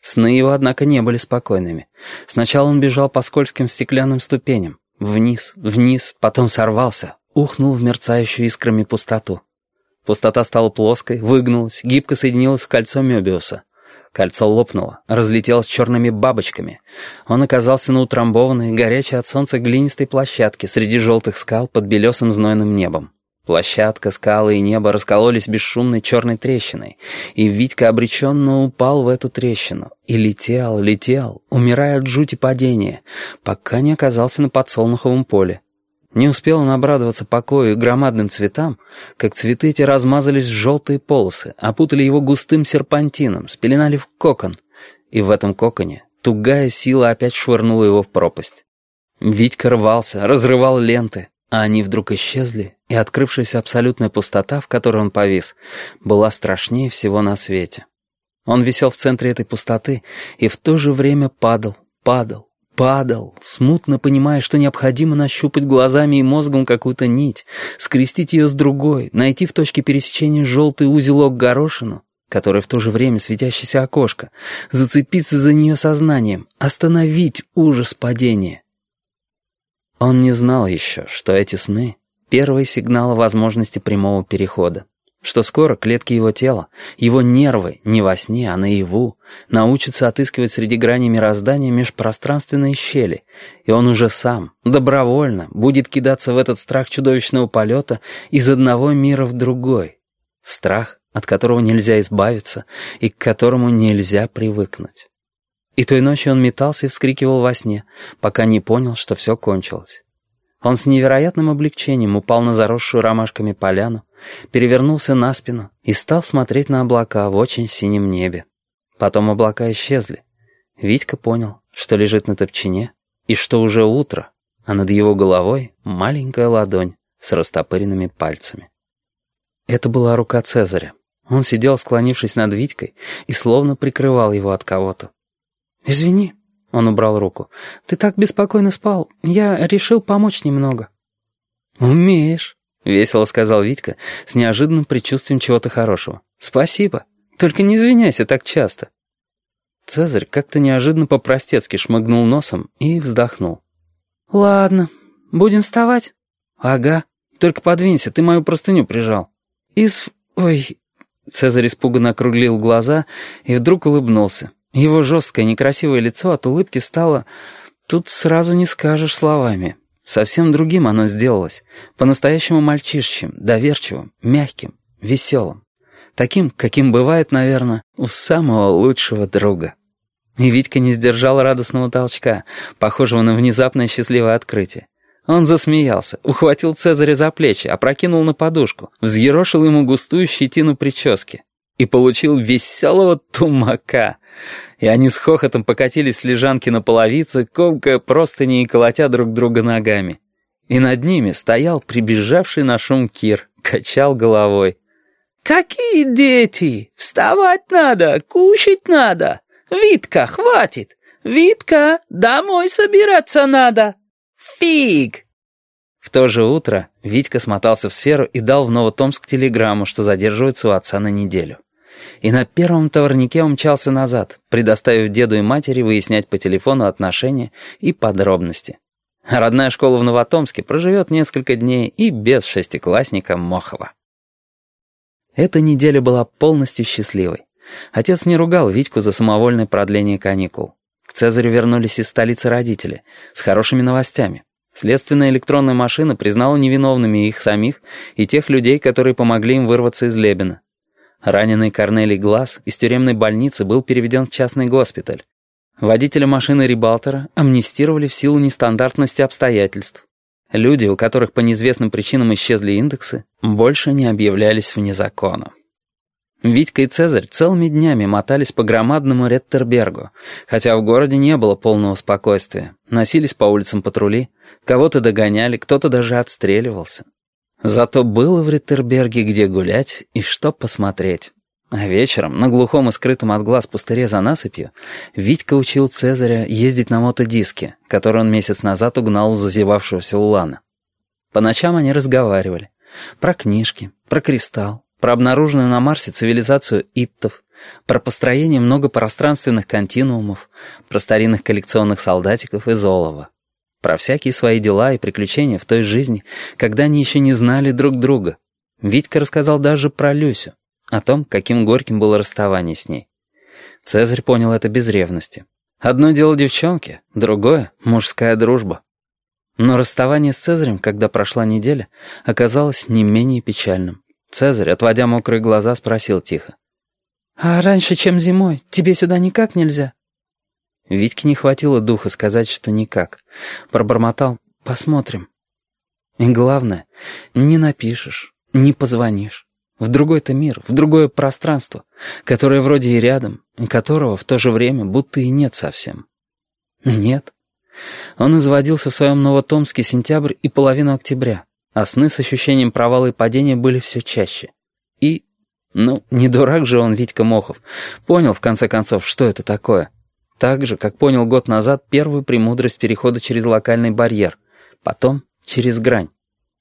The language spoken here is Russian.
Сны его, однако, не были спокойными. Сначала он бежал по скользким стеклянным ступеням. Вниз, вниз, потом сорвался, ухнул в мерцающую искрами пустоту. Пустота стала плоской, выгнулась, гибко соединилась в кольцо Мёбиуса. Кольцо лопнуло, разлетелось черными бабочками. Он оказался на утрамбованной, горячей от солнца глинистой площадке среди желтых скал под белесым знойным небом. Площадка, скалы и небо раскололись бесшумной черной трещиной, и Витька обреченно упал в эту трещину и летел, летел, умирая от жути падения, пока не оказался на подсолнуховом поле. Не успел он обрадоваться покою и громадным цветам, как цветы эти размазались в желтые полосы, опутали его густым серпантином, спеленали в кокон, и в этом коконе тугая сила опять швырнула его в пропасть. Витька рвался, разрывал ленты, а они вдруг исчезли, и открывшаяся абсолютная пустота, в которой он повис, была страшнее всего на свете. Он висел в центре этой пустоты и в то же время падал, смутно понимая, что необходимо нащупать глазами и мозгом какую-то нить, скрестить ее с другой, найти в точке пересечения желтый узелок-горошину, которая в то же время светящееся окошко, зацепиться за нее сознанием, остановить ужас падения. Он не знал еще, что эти сны — первый сигнал о возможности прямого перехода, что скоро клетки его тела, его нервы, не во сне, а наяву, научатся отыскивать среди граней мироздания межпространственные щели, и он уже сам, добровольно, будет кидаться в этот страх чудовищного полета из одного мира в другой. Страх, от которого нельзя избавиться и к которому нельзя привыкнуть. И той ночью он метался и вскрикивал во сне, пока не понял, что все кончилось. Он с невероятным облегчением упал на заросшую ромашками поляну, перевернулся на спину и стал смотреть на облака в очень синем небе. Потом облака исчезли. Витька понял, что лежит на топчине, и что уже утро, а над его головой маленькая ладонь с растопыренными пальцами. Это была рука Цезаря. Он сидел, склонившись над Витькой, и словно прикрывал его от кого-то. «Извини», — он убрал руку, — «ты так беспокойно спал, я решил помочь немного». «Умеешь», — весело сказал Витька с неожиданным предчувствием чего-то хорошего. «Спасибо, только не извиняйся так часто». Цезарь как-то неожиданно по-простецки шмыгнул носом и вздохнул. «Ладно, будем вставать?» «Ага, только подвинься, ты мою простыню прижал». Ой...» Цезарь испуганно округлил глаза и вдруг улыбнулся. Его жесткое, некрасивое лицо от улыбки стало... Тут сразу не скажешь словами. Совсем другим оно сделалось. По-настоящему мальчишечьим, доверчивым, мягким, веселым. Таким, каким бывает, наверное, у самого лучшего друга. И Витька не сдержал радостного толчка, похожего на внезапное счастливое открытие. Он засмеялся, ухватил Цезаря за плечи, опрокинул на подушку, взъерошил ему густую щетину прически. И получил веселого тумака. И они с хохотом покатились с лежанки на половице, комкая простыни и колотя друг друга ногами. И над ними стоял прибежавший на шум Кир, качал головой. «Какие дети? Вставать надо, кушать надо! Витка, хватит! Витка, домой собираться надо! Фиг!» В то же утро Витька смотался в сферу и дал в Новотомск телеграмму, что задерживается у отца на неделю. И на первом товарнике умчался назад, предоставив деду и матери выяснять по телефону отношения и подробности. Родная школа в Новотомске проживет несколько дней и без шестиклассника Мохова. Эта неделя была полностью счастливой. Отец не ругал Витьку за самовольное продление каникул. К Цезарю вернулись из столицы родители, с хорошими новостями. Следственная электронная машина признала невиновными их самих и тех людей, которые помогли им вырваться из Лебена. Раненый Корнелий Глаз из тюремной больницы был переведен в частный госпиталь. Водителя машины Рибалтера амнистировали в силу нестандартности обстоятельств. Люди, у которых по неизвестным причинам исчезли индексы, больше не объявлялись вне закона. Витька и Цезарь целыми днями мотались по громадному Реттербергу, хотя в городе не было полного спокойствия. Носились по улицам патрули, кого-то догоняли, кто-то даже отстреливался. Зато было в Реттерберге где гулять и что посмотреть. А вечером, на глухом и скрытом от глаз пустыре за насыпью, Витька учил Цезаря ездить на мотодиске, который он месяц назад угнал у зазевавшегося улана. По ночам они разговаривали. Про книжки, про кристалл, про обнаруженную на Марсе цивилизацию иттов, про построение многопространственных континуумов, про старинных коллекционных солдатиков из олова, про всякие свои дела и приключения в той жизни, когда они еще не знали друг друга. Витька рассказал даже про Люсю, о том, каким горьким было расставание с ней. Цезарь понял это без ревности. Одно дело девчонки, другое — мужская дружба. Но расставание с Цезарем, когда прошла неделя, оказалось не менее печальным. Цезарь, отводя мокрые глаза, спросил тихо: «А раньше, чем зимой, тебе сюда никак нельзя?» Витьке не хватило духа сказать, что никак. Пробормотал: «Посмотрим». И главное, не напишешь, не позвонишь. В другой-то мир, в другое пространство, которое вроде и рядом, и которого в то же время будто и нет совсем. Нет. Он изводился в своем Новотомске сентябрь и половину октября, а сны с ощущением провала и падения были все чаще. И, не дурак же он, Витька Мохов, понял в конце концов, что это такое. Так же, как понял год назад первую премудрость перехода через локальный барьер, потом через грань.